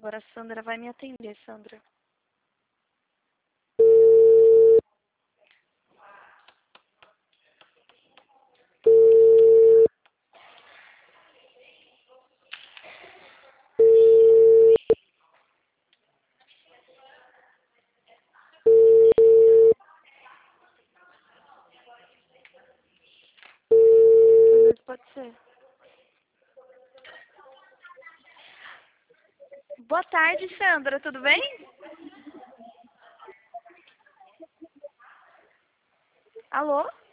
agora a Sandra vai me atender, Sandra. Pode ser. Boa tarde, Sandra, tudo bem? Alô?